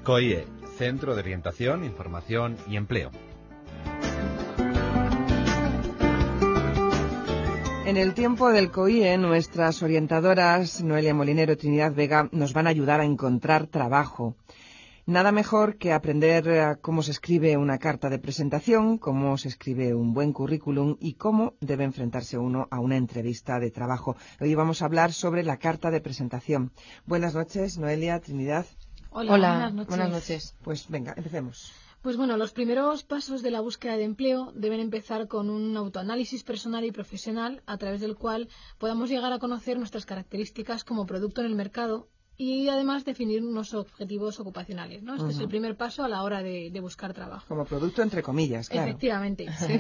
COIE, Centro de Orientación, Información y Empleo. En el tiempo del COIE, nuestras orientadoras, Noelia Molinero y Trinidad Vega, nos van a ayudar a encontrar trabajo. Nada mejor que aprender cómo se escribe una carta de presentación, cómo se escribe un buen currículum y cómo debe enfrentarse uno a una entrevista de trabajo. Hoy vamos a hablar sobre la carta de presentación. Buenas noches, Noelia, Trinidad. Hola, buenas noches. Pues venga, empecemos. Pues bueno, los primeros pasos de la búsqueda de empleo deben empezar con un autoanálisis personal y profesional a través del cual podamos llegar a conocer nuestras características como producto en el mercado y además definir unos objetivos ocupacionales, ¿no? Este es el primer paso a la hora de buscar trabajo. Como producto entre comillas, claro. Efectivamente. Sí.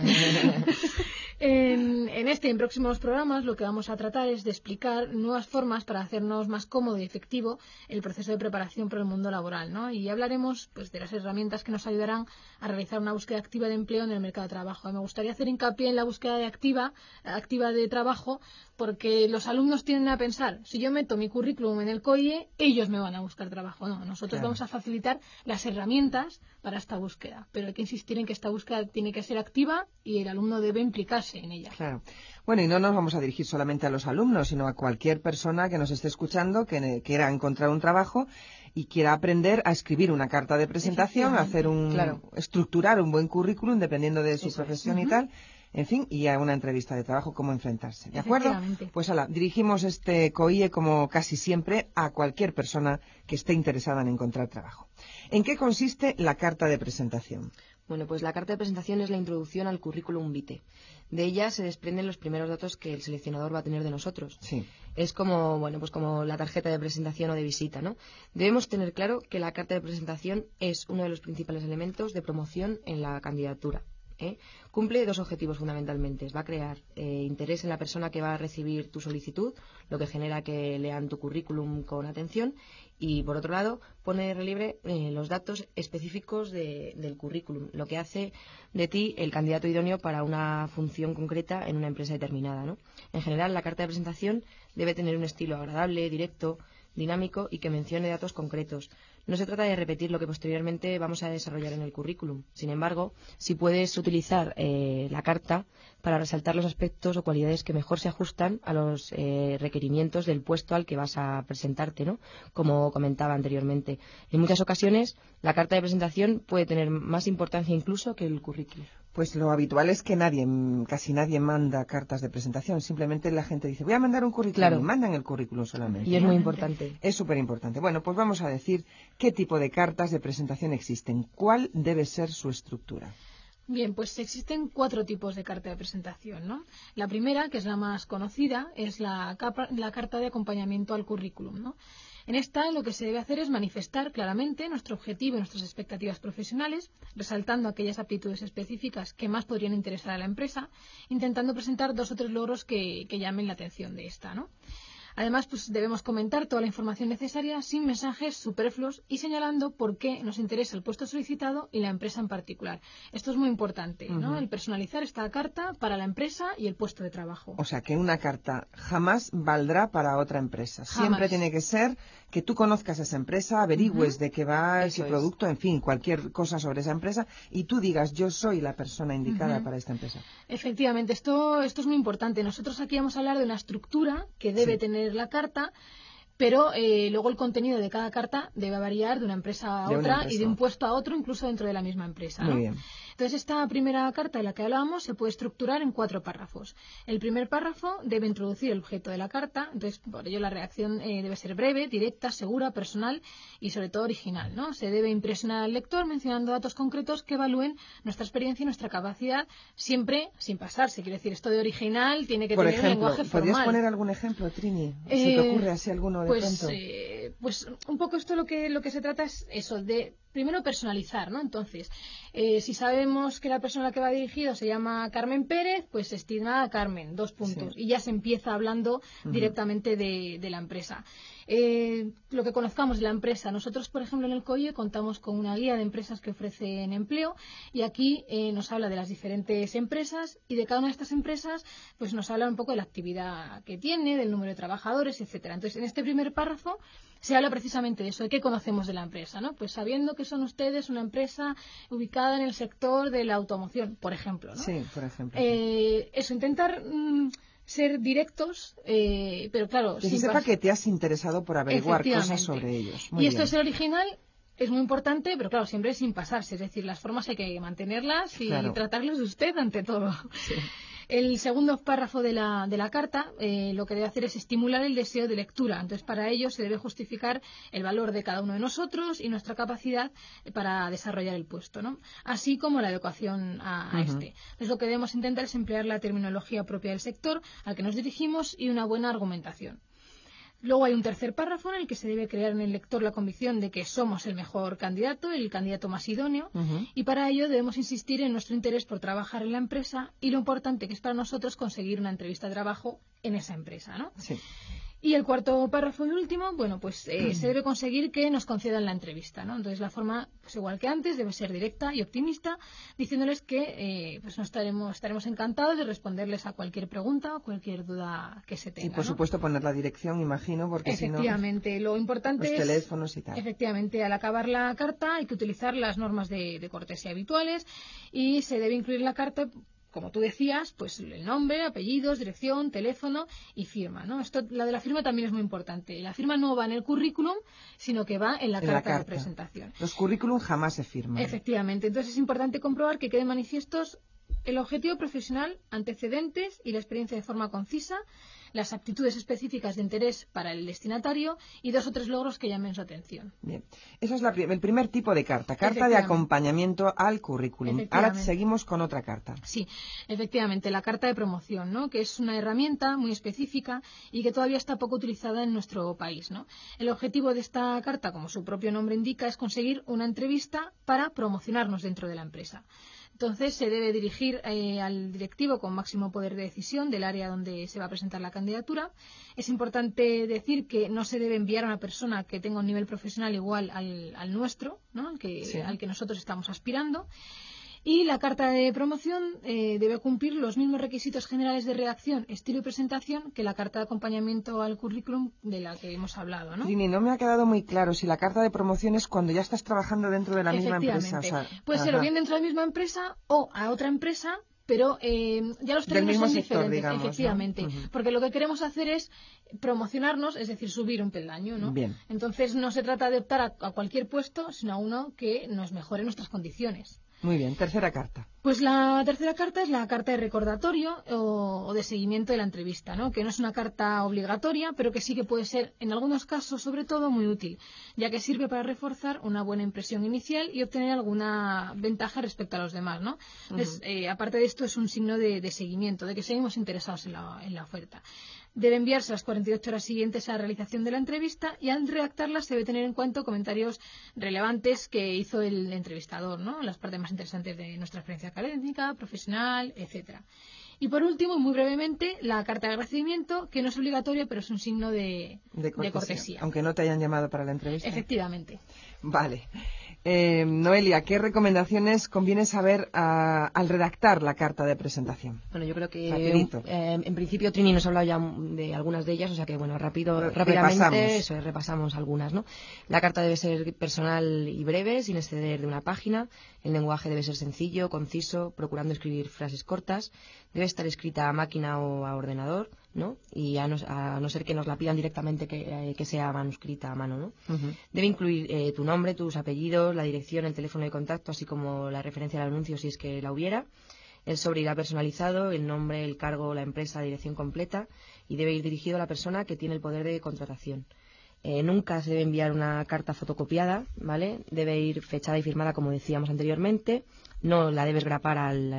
En este y en próximos programas lo que vamos a tratar es de explicar nuevas formas para hacernos más cómodo y efectivo el proceso de preparación para el mundo laboral, ¿no? Y hablaremos pues de las herramientas que nos ayudarán a realizar una búsqueda activa de empleo en el mercado de trabajo. Me gustaría hacer hincapié en la búsqueda activa de trabajo, porque los alumnos tienden a pensar, si yo meto mi currículum en el COIE, ellos me van a buscar trabajo. No, nosotros vamos a facilitar las herramientas para esta búsqueda, pero hay que insistir en que esta búsqueda tiene que ser activa y el alumno debe implicarse en ella. Claro. Bueno, y no nos vamos a dirigir solamente a los alumnos, sino a cualquier persona que nos esté escuchando, que quiera encontrar un trabajo y quiera aprender a escribir una carta de presentación, a hacer estructurar un buen currículum dependiendo de su profesión y tal. En fin, y a una entrevista de trabajo, cómo enfrentarse. ¿De acuerdo? Pues dirigimos este COIE, como casi siempre, a cualquier persona que esté interesada en encontrar trabajo. ¿En qué consiste la carta de presentación? Bueno, pues la carta de presentación es la introducción al currículum vitae. De ella se desprenden los primeros datos que el seleccionador va a tener de nosotros. Sí. Es como, como la tarjeta de presentación o de visita, ¿no? Debemos tener claro que la carta de presentación es uno de los principales elementos de promoción en la candidatura. Cumple dos objetivos fundamentalmente. Va a crear interés en la persona que va a recibir tu solicitud, lo que genera que lean tu currículum con atención, y por otro lado pone de relieve los datos específicos del currículum, lo que hace de ti el candidato idóneo para una función concreta en una empresa determinada, ¿no? En general, la carta de presentación debe tener un estilo agradable, directo, dinámico y que mencione datos concretos. No se trata de repetir lo que posteriormente vamos a desarrollar en el currículum. Sin embargo, si puedes utilizar la carta para resaltar los aspectos o cualidades que mejor se ajustan a los requerimientos del puesto al que vas a presentarte, ¿no? Como comentaba anteriormente. En muchas ocasiones, la carta de presentación puede tener más importancia incluso que el currículum. Pues lo habitual es que casi nadie manda cartas de presentación. Simplemente la gente dice, voy a mandar un currículum, y mandan el currículum solamente. Y es muy importante. Es súper importante. Bueno, pues vamos a decir qué tipo de cartas de presentación existen. ¿Cuál debe ser su estructura? Bien, pues existen 4 tipos de carta de presentación, ¿no? La primera, que es la más conocida, es la carta de acompañamiento al currículum, ¿no? En esta lo que se debe hacer es manifestar claramente nuestro objetivo y nuestras expectativas profesionales, resaltando aquellas aptitudes específicas que más podrían interesar a la empresa, intentando presentar 2 o 3 logros que llamen la atención de esta, ¿no? Además, pues debemos comentar toda la información necesaria sin mensajes superfluos y señalando por qué nos interesa el puesto solicitado y la empresa en particular. Esto es muy importante, ¿no? El personalizar esta carta para la empresa y el puesto de trabajo. O sea, que una carta jamás valdrá para otra empresa. Jamás. Siempre tiene que ser que tú conozcas esa empresa, averigües de qué va ese producto, en fin, cualquier cosa sobre esa empresa, y tú digas, yo soy la persona indicada para esta empresa. Efectivamente, esto es muy importante. Nosotros aquí vamos a hablar de una estructura que debe tener la carta, pero luego el contenido de cada carta debe variar de una empresa a otra y de un puesto a otro, incluso dentro de la misma empresa, ¿no? Muy bien. Entonces, esta primera carta de la que hablábamos se puede estructurar en 4 párrafos. El primer párrafo debe introducir el objeto de la carta, entonces por ello la redacción debe ser breve, directa, segura, personal y sobre todo original, ¿no? Se debe impresionar al lector mencionando datos concretos que evalúen nuestra experiencia y nuestra capacidad, siempre sin pasarse. Quiere decir, esto de original tiene que tener un lenguaje formal. ¿Podrías poner algún ejemplo, Trini? ¿Se te ocurre así alguno de pronto? Pues un poco esto lo que se trata es eso, de primero personalizar, ¿no? Entonces, si sabemos que la persona a la que va dirigido se llama Carmen Pérez, pues estimada Carmen, 2 puntos. Y ya se empieza hablando directamente de la empresa. Lo que conozcamos de la empresa. Nosotros, por ejemplo, en el COIE contamos con una guía de empresas que ofrecen empleo y aquí nos habla de las diferentes empresas y de cada una de estas empresas pues nos habla un poco de la actividad que tiene, del número de trabajadores, etcétera. Entonces, en este primer párrafo se habla precisamente de eso, de qué conocemos de la empresa, ¿no? Pues sabiendo que son ustedes una empresa ubicada en el sector de la automoción, por ejemplo, ¿no? Sí, por ejemplo. Eso, intentar ser directos, pero claro... Que se sepa que te has interesado por averiguar cosas sobre ellos. Muy esto bien. de ser original es muy importante, pero claro, siempre sin pasarse. Es decir, las formas hay que mantenerlas y tratarlos de usted ante todo. Sí. El segundo párrafo de la carta lo que debe hacer es estimular el deseo de lectura. Entonces, para ello se debe justificar el valor de cada uno de nosotros y nuestra capacidad para desarrollar el puesto, ¿no? Así como la adecuación a este. Entonces, lo que debemos intentar es emplear la terminología propia del sector al que nos dirigimos y una buena argumentación. Luego hay un tercer párrafo en el que se debe crear en el lector la convicción de que somos el mejor candidato, el candidato más idóneo, y para ello debemos insistir en nuestro interés por trabajar en la empresa y lo importante que es para nosotros conseguir una entrevista de trabajo en esa empresa, ¿no? Sí. Y el cuarto párrafo y último, bueno, pues se debe conseguir que nos concedan la entrevista, ¿no? Entonces la forma, pues igual que antes, debe ser directa y optimista, diciéndoles que pues estaremos encantados de responderles a cualquier pregunta o cualquier duda que se tenga. Y por supuesto poner la dirección, imagino, porque si no... Efectivamente, lo importante los teléfonos y tal. Efectivamente, al acabar la carta hay que utilizar las normas de cortesía habituales y se debe incluir en la carta, como tú decías, pues el nombre, apellidos, dirección, teléfono y firma, ¿no? La de la firma también es muy importante. La firma no va en el currículum, sino que va en la carta de presentación. Los currículum jamás se firman. Efectivamente. Entonces es importante comprobar que queden manifiestos el objetivo profesional, antecedentes y la experiencia de forma concisa, las aptitudes específicas de interés para el destinatario y 2 o 3 logros que llamen su atención. Bien, eso es el primer tipo de carta de acompañamiento al currículum. Ahora seguimos con otra carta. Sí, efectivamente, la carta de promoción, ¿no? Que es una herramienta muy específica y que todavía está poco utilizada en nuestro país, ¿no? El objetivo de esta carta, como su propio nombre indica, es conseguir una entrevista para promocionarnos dentro de la empresa. Entonces se debe dirigir al directivo con máximo poder de decisión del área donde se va a presentar la candidatura. Es importante decir que no se debe enviar a una persona que tenga un nivel profesional igual al nuestro, ¿no? al que nosotros estamos aspirando. Y la carta de promoción debe cumplir los mismos requisitos generales de redacción, estilo y presentación que la carta de acompañamiento al currículum de la que hemos hablado, ¿no? Trini, no me ha quedado muy claro si la carta de promoción es cuando ya estás trabajando dentro de la misma empresa. Puede ser o bien dentro de la misma empresa o a otra empresa, pero ya los términos son diferentes, digamos, efectivamente, ¿no? Porque lo que queremos hacer es promocionarnos, es decir, subir un peldaño, ¿no? Bien. Entonces no se trata de optar a cualquier puesto, sino a uno que nos mejore nuestras condiciones. Muy bien, tercera carta. Pues la tercera carta es la carta de recordatorio o de seguimiento de la entrevista, ¿no? Que no es una carta obligatoria, pero que sí que puede ser, en algunos casos, sobre todo, muy útil, ya que sirve para reforzar una buena impresión inicial y obtener alguna ventaja respecto a los demás, ¿no? Entonces, aparte de esto, es un signo de seguimiento, de que seguimos interesados en la oferta. Debe enviarse a las 48 horas siguientes a la realización de la entrevista y al redactarla se debe tener en cuenta comentarios relevantes que hizo el entrevistador, ¿no? Las partes más interesantes de nuestra experiencia académica, profesional, etcétera. Y por último, muy brevemente, la carta de agradecimiento, que no es obligatoria, pero es un signo de cortesía. Aunque no te hayan llamado para la entrevista. Efectivamente. Vale. Noelia, ¿qué recomendaciones conviene saber al redactar la carta de presentación? Bueno, yo creo que en principio Trini nos ha hablado ya de algunas de ellas, o sea que bueno, rápidamente repasamos algunas, ¿no? La carta debe ser personal y breve, sin exceder de una página. El lenguaje debe ser sencillo, conciso, procurando escribir frases cortas. Debe estar escrita a máquina o a ordenador, ¿no? Y a no ser que nos la pidan directamente que sea manuscrita a mano, ¿no? Debe incluir tu nombre, tus apellidos, la dirección, el teléfono de contacto, así como la referencia al anuncio si es que la hubiera. El sobre irá personalizado, el nombre, el cargo, la empresa, la dirección completa, y debe ir dirigido a la persona que tiene el poder de contratación. Nunca se debe enviar una carta fotocopiada, ¿vale? Debe ir fechada y firmada, como decíamos anteriormente. No la debes grapar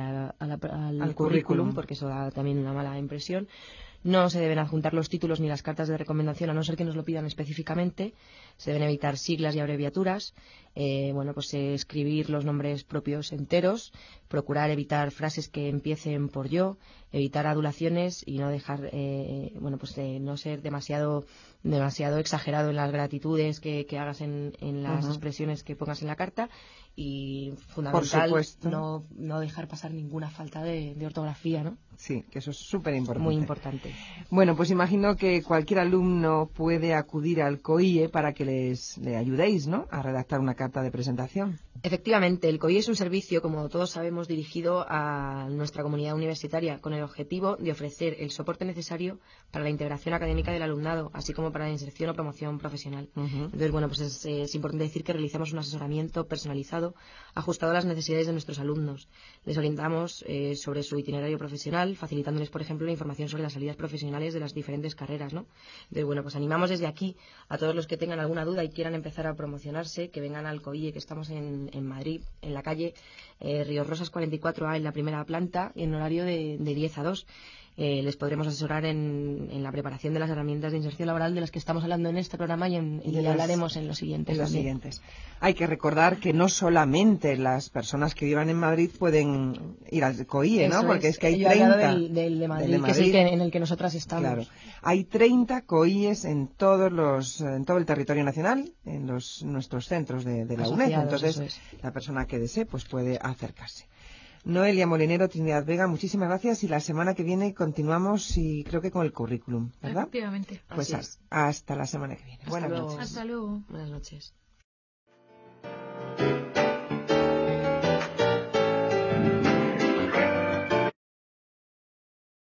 al currículum, porque eso da también una mala impresión. No se deben adjuntar los títulos ni las cartas de recomendación, a no ser que nos lo pidan específicamente. Se deben evitar siglas y abreviaturas. Escribir los nombres propios enteros. Procurar evitar frases que empiecen por yo. Evitar adulaciones y no dejar, no ser demasiado exagerado en las gratitudes que hagas en las expresiones que pongas en la carta. y fundamental supuesto. no dejar pasar ninguna falta de ortografía, ¿no? Sí, que eso es súper importante. Muy importante. Bueno, pues imagino que cualquier alumno puede acudir al COIE para que le ayudéis, ¿no?, a redactar una carta de presentación. Efectivamente, el COIE es un servicio, como todos sabemos, dirigido a nuestra comunidad universitaria con el objetivo de ofrecer el soporte necesario para la integración académica del alumnado, así como para la inserción o promoción profesional. Entonces, bueno, pues es importante decir que realizamos un asesoramiento personalizado ajustado a las necesidades de nuestros alumnos. Les orientamos sobre su itinerario profesional, facilitándoles, por ejemplo, la información sobre las salidas profesionales de las diferentes carreras, ¿no? Entonces, bueno, pues animamos desde aquí a todos los que tengan alguna duda y quieran empezar a promocionarse, que vengan al COIE, que estamos en Madrid, en la calle Ríos Rosas 44A, en la primera planta, y en horario de 10 a 2. Les podremos asesorar en la preparación de las herramientas de inserción laboral de las que estamos hablando en este programa y hablaremos en los siguientes. Hay que recordar que no solamente las personas que vivan en Madrid pueden ir al COIE, ¿no? Porque es que hay 30... Del de Madrid, que es el en el que nosotras estamos. Claro. Hay 30 COIEs en todo el territorio nacional, en nuestros centros de la UNED. Entonces, la persona que desee pues puede acercarse. Noelia Molinero, Trinidad Vega, muchísimas gracias, y la semana que viene continuamos, y creo que con el currículum, ¿verdad? Efectivamente. Pues hasta la semana que viene. Buenas noches. Hasta luego. Buenas noches.